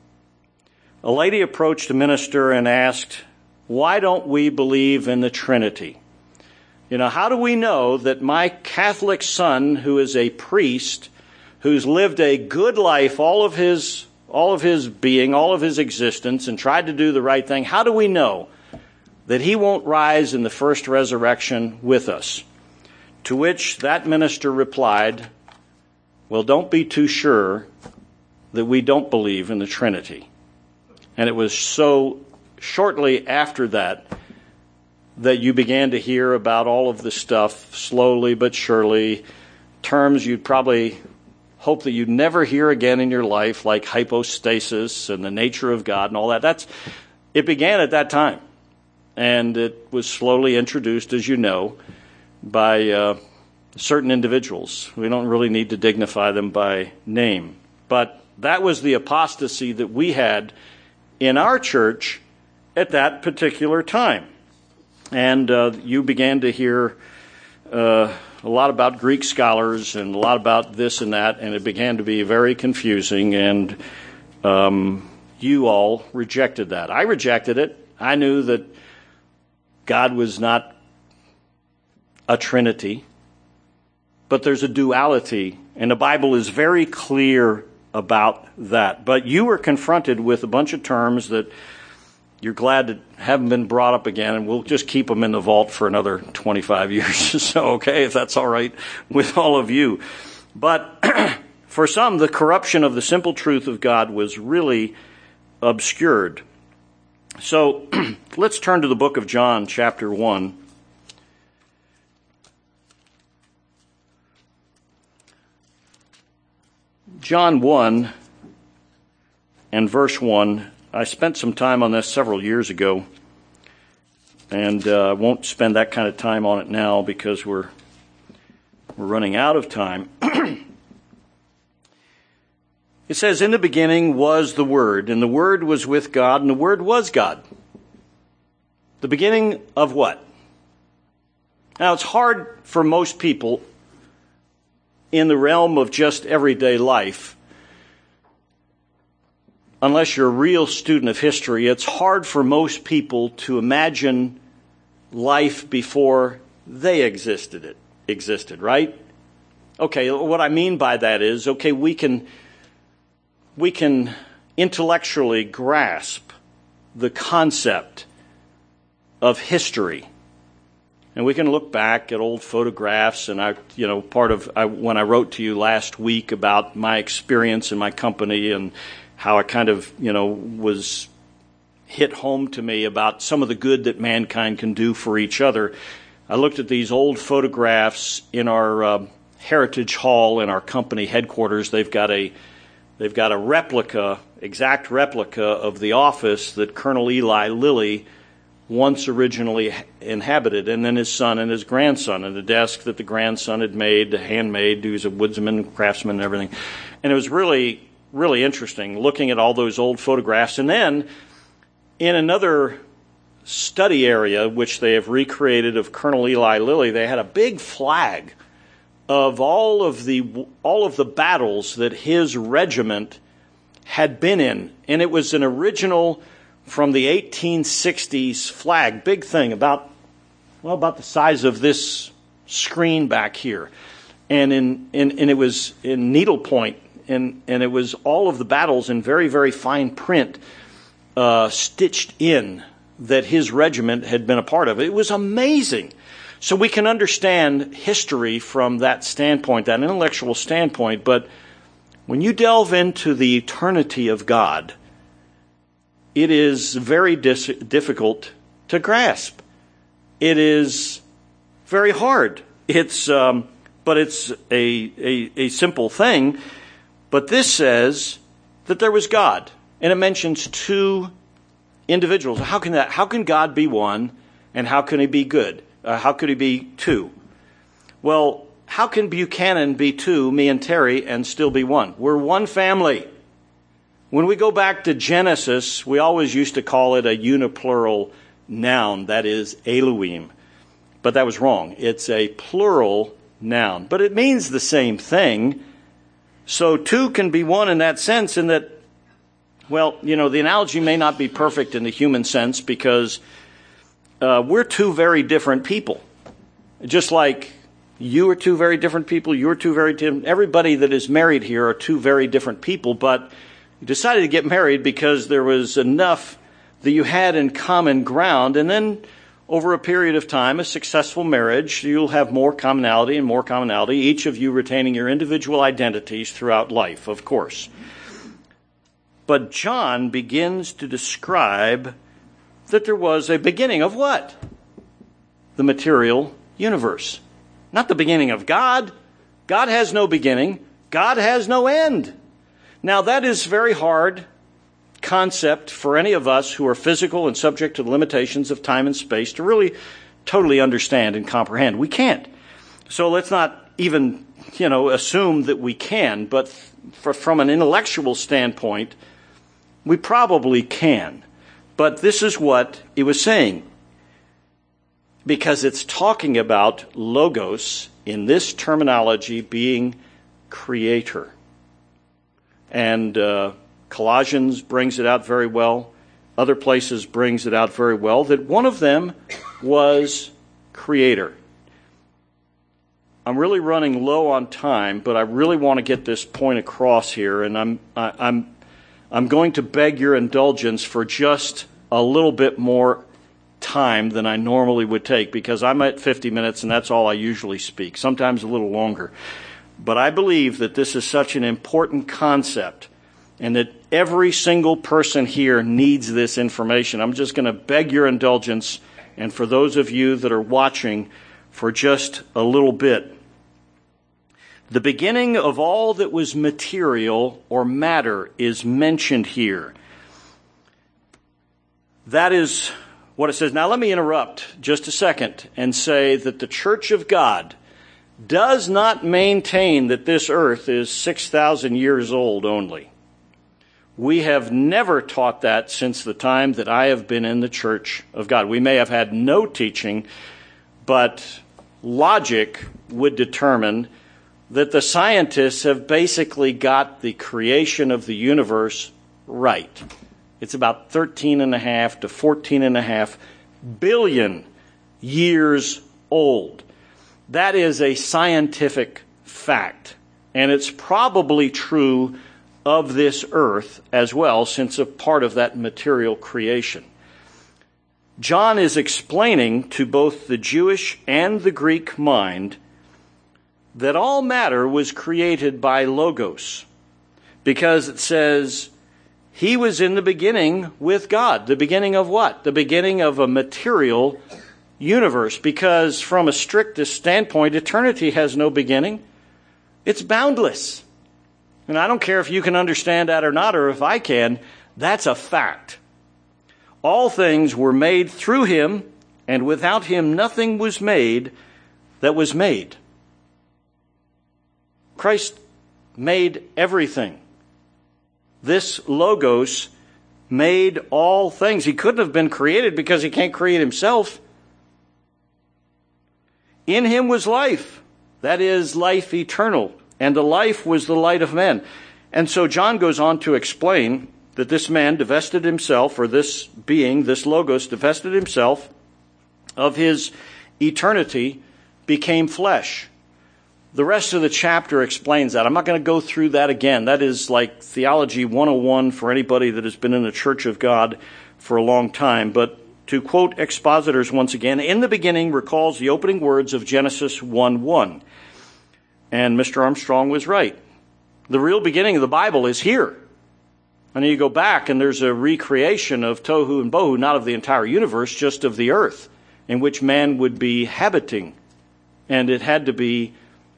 a lady approached a minister and asked, why don't we believe in the Trinity? How do we know that my Catholic son, who is a priest, who's lived a good life all of his being, all of his existence, and tried to do the right thing, how do we know that he won't rise in the first resurrection with us? To which that minister replied, well, don't be too sure that we don't believe in the Trinity. And it was so shortly after that you began to hear about all of the stuff, slowly but surely, terms you'd probably hope that you'd never hear again in your life, like hypostasis and the nature of God and all that. It began at that time. And it was slowly introduced, as you know, by certain individuals. We don't really need to dignify them by name. But that was the apostasy that we had in our church at that particular time. And you began to hear a lot about Greek scholars and a lot about this and that, and it began to be very confusing, and you all rejected that. I rejected it. I knew that God was not a Trinity, but there's a duality, and the Bible is very clear about that. But you were confronted with a bunch of terms that you're glad that haven't been brought up again, and we'll just keep them in the vault for another 25 years or so, okay, if that's all right with all of you. But for some, the corruption of the simple truth of God was really obscured. So let's turn to the book of John, chapter 1. John 1 and verse 1. I spent some time on this several years ago, and I won't spend that kind of time on it now because we're running out of time. It says, in the beginning was the Word, and the Word was with God, and the Word was God. The beginning of what? Now, it's hard for most people in the realm of just everyday life, unless you're a real student of history, it's hard for most people to imagine life before they existed, right? Okay, what I mean by that is, okay, we can intellectually grasp the concept of history. And we can look back at old photographs, and when I wrote to you last week about my experience in my company and how it kind of, was hit home to me about some of the good that mankind can do for each other. I looked at these old photographs in our Heritage Hall in our company headquarters. They've got a replica, exact replica of the office that Colonel Eli Lilly once originally inhabited, and then his son and his grandson, and the desk that the grandson had made, handmade. He was a woodsman, craftsman, and everything. And it was really, really interesting looking at all those old photographs. And then in another study area, which they have recreated of Colonel Eli Lilly, they had a big flag of all of the battles that his regiment had been in. And it was an original from the 1860s flag, big thing, about the size of this screen back here. And it was in needlepoint, and it was all of the battles in very, very fine print, stitched in, that his regiment had been a part of. It was amazing. So we can understand history from that standpoint, that intellectual standpoint, but when you delve into the eternity of God, it is very difficult to grasp. It is very hard. But it's a simple thing. But this says that there was God, and it mentions two individuals. How can that? How can God be one, and how can He be good? How could He be two? Well, how can Buchanan be two, me and Terry, and still be one? We're one family. When we go back to Genesis, we always used to call it a uniplural noun, that is Elohim. But that was wrong. It's a plural noun. But it means the same thing. So two can be one in that sense, in that, well, the analogy may not be perfect in the human sense, because we're two very different people. Just like you are two very different people, you're two very different. Everybody that is married here are two very different people, but you decided to get married because there was enough that you had in common ground, and then over a period of time, a successful marriage, you'll have more commonality and more commonality, each of you retaining your individual identities throughout life, of course. But John begins to describe that there was a beginning of what? The material universe. Not the beginning of God. God has no beginning. God has no end. Now, that is a very hard concept for any of us who are physical and subject to the limitations of time and space to really totally understand and comprehend. We can't. So let's not even, assume that we can, but from an intellectual standpoint, we probably can. But this is what it was saying, because it's talking about logos in this terminology being creator. And Colossians brings it out very well. Other places brings it out very well, that one of them was creator. I'm really running low on time, but I really want to get this point across here, and I'm going to beg your indulgence for just a little bit more time than I normally would take, because I'm at 50 minutes and that's all I usually speak, sometimes a little longer. But I believe that this is such an important concept, and that every single person here needs this information. I'm just going to beg your indulgence, and for those of you that are watching, for just a little bit. The beginning of all that was material or matter is mentioned here. That is what it says. Now let me interrupt just a second and say that the Church of God does not maintain that this earth is 6,000 years old only. We have never taught that since the time that I have been in the Church of God. We may have had no teaching, but logic would determine that the scientists have basically got the creation of the universe right. It's about 13.5 to 14.5 billion years old. That is a scientific fact, and it's probably true of this earth as well, since a part of that material creation. John is explaining to both the Jewish and the Greek mind that all matter was created by Logos, because it says he was in the beginning with God. The beginning of what? The beginning of a material universe, because from a strictest standpoint, eternity has no beginning. It's boundless. And I don't care if you can understand that or not, or if I can, that's a fact. All things were made through him, and without him nothing was made that was made. Christ made everything. This Logos made all things. He couldn't have been created because he can't create himself. In him was life, that is, life eternal, and the life was the light of men. And so John goes on to explain that this man divested himself, or this being, this Logos, divested himself of his eternity, became flesh. The rest of the chapter explains that. I'm not going to go through that again. That is like Theology 101 for anybody that has been in the Church of God for a long time. But to quote expositors once again, in the beginning recalls the opening words of Genesis 1:1. And Mr. Armstrong was right. The real beginning of the Bible is here. And you go back and there's a recreation of Tohu and Bohu, not of the entire universe, just of the earth, in which man would be habiting. And it had to be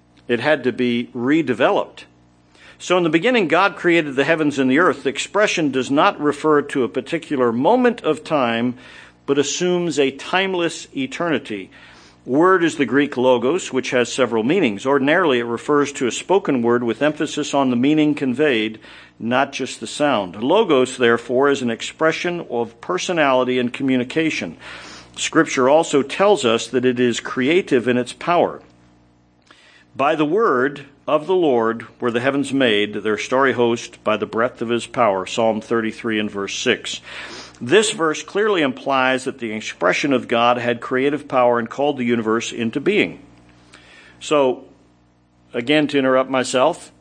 redeveloped. So in the beginning, God created the heavens and the earth. The expression does not refer to a particular moment of time, but assumes a timeless eternity. Word is the Greek logos, which has several meanings. Ordinarily, it refers to a spoken word with emphasis on the meaning conveyed, not just the sound. Logos, therefore, is an expression of personality and communication. Scripture also tells us that it is creative in its power. By the word of the Lord were the heavens made, their starry host by the breath of his power. Psalm 33 and verse 6. This verse clearly implies that the expression of God had creative power and called the universe into being. So, again, to interrupt myself,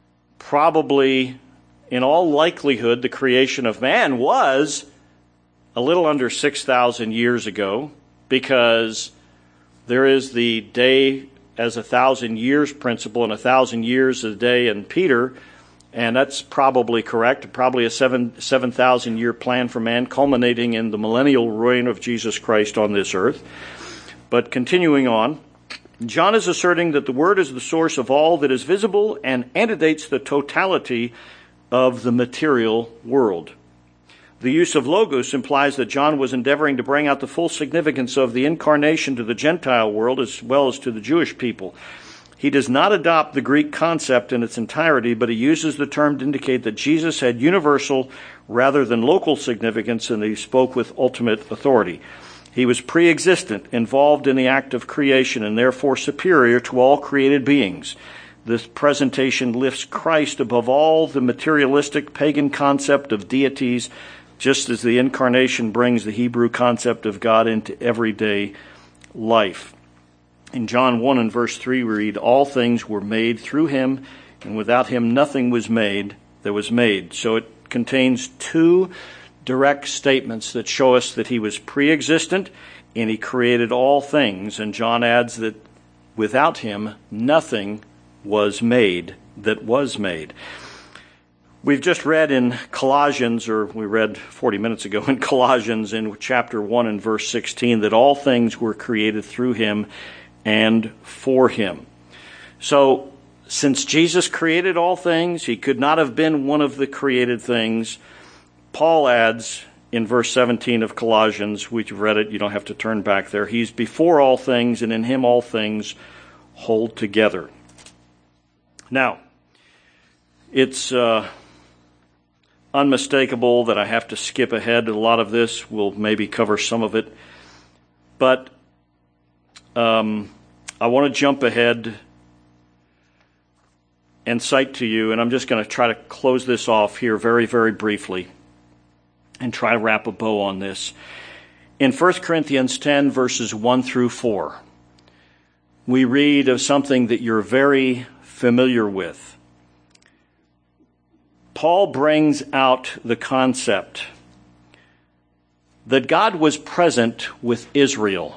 probably in all likelihood the creation of man was a little under 6,000 years ago, because there is the day as 1,000 years principle, and 1,000 years a day in Peter, and that's probably correct. Probably a 7,000 year plan for man, culminating in the millennial reign of Jesus Christ on this earth. But continuing on, John is asserting that the Word is the source of all that is visible and antedates the totality of the material world. The use of logos implies that John was endeavoring to bring out the full significance of the incarnation to the Gentile world as well as to the Jewish people. He does not adopt the Greek concept in its entirety, but he uses the term to indicate that Jesus had universal rather than local significance, and that he spoke with ultimate authority. He was pre-existent, involved in the act of creation, and therefore superior to all created beings. This presentation lifts Christ above all the materialistic pagan concept of deities, just as the incarnation brings the Hebrew concept of God into everyday life. In John 1 and verse 3 we read, all things were made through him, and without him nothing was made that was made. So it contains two direct statements that show us that he was pre-existent and he created all things. And John adds that without him nothing was made that was made. We've just read in Colossians, or we read 40 minutes ago in Colossians in chapter 1 and verse 16, that all things were created through him and for him. So, since Jesus created all things, he could not have been one of the created things. Paul adds in verse 17 of Colossians, we've read it, you don't have to turn back there, he's before all things, and in him all things hold together. Now, it's unmistakable that I have to skip ahead. A lot of this, we'll maybe cover some of it. But I want to jump ahead and cite to you, and I'm just going to try to close this off here very, very briefly and try to wrap a bow on this. In 1 Corinthians 10, verses 1 through 4, we read of something that you're very familiar with. Paul brings out the concept that God was present with Israel.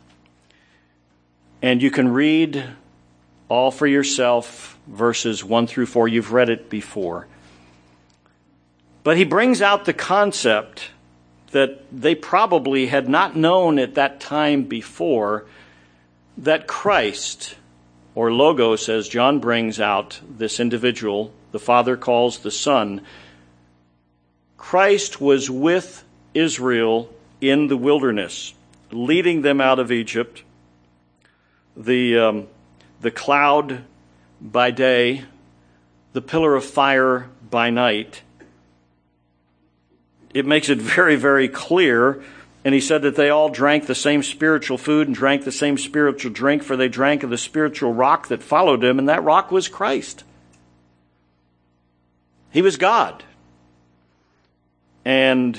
And you can read all for yourself, verses 1 through 4. You've read it before. But he brings out the concept that they probably had not known at that time before, that Christ, or Logos, as John brings out, this individual, the Father calls the Son, Christ was with Israel in the wilderness, leading them out of Egypt. The cloud by day, the pillar of fire by night. It makes it very, very clear. And he said that they all drank the same spiritual food and drank the same spiritual drink, for they drank of the spiritual rock that followed them, and that rock was Christ. He was God. And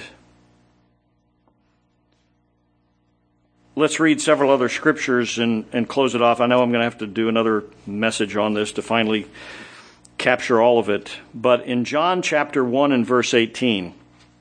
let's read several other scriptures and close it off. I know I'm going to have to do another message on this to finally capture all of it. But in John chapter 1 and verse 18,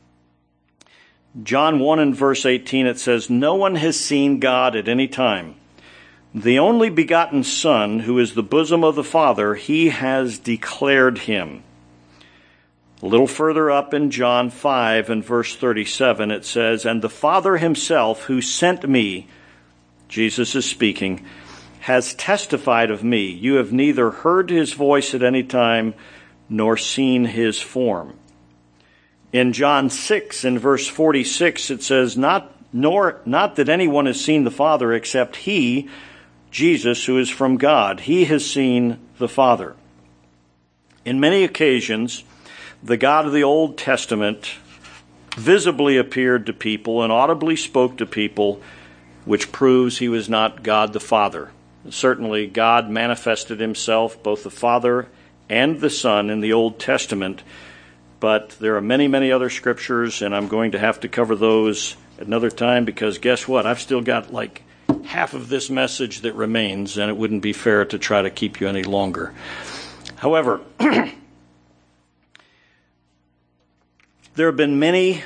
John 1 and verse 18, it says, "No one has seen God at any time. The only begotten Son, who is the bosom of the Father, he has declared him." A little further up in John 5 and verse 37, it says, "And the Father himself who sent me," Jesus is speaking, "has testified of me. You have neither heard his voice at any time nor seen his form." In John 6 and verse 46, it says, not that anyone has seen the Father except he, Jesus, who is from God. He has seen the Father. In many occasions, the God of the Old Testament visibly appeared to people and audibly spoke to people, which proves he was not God the Father. Certainly, God manifested himself, both the Father and the Son, in the Old Testament. But there are many, many other scriptures, and I'm going to have to cover those another time, because guess what? I've still got like half of this message that remains, and it wouldn't be fair to try to keep you any longer. However, there have been many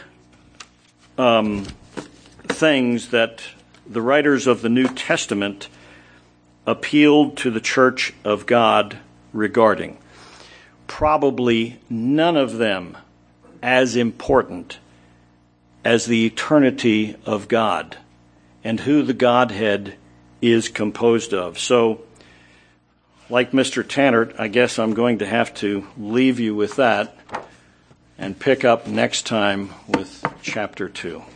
things that the writers of the New Testament appealed to the church of God regarding. Probably none of them as important as the eternity of God and who the Godhead is composed of. So, like Mr. Tannert, I guess I'm going to have to leave you with that and pick up next time with chapter 2.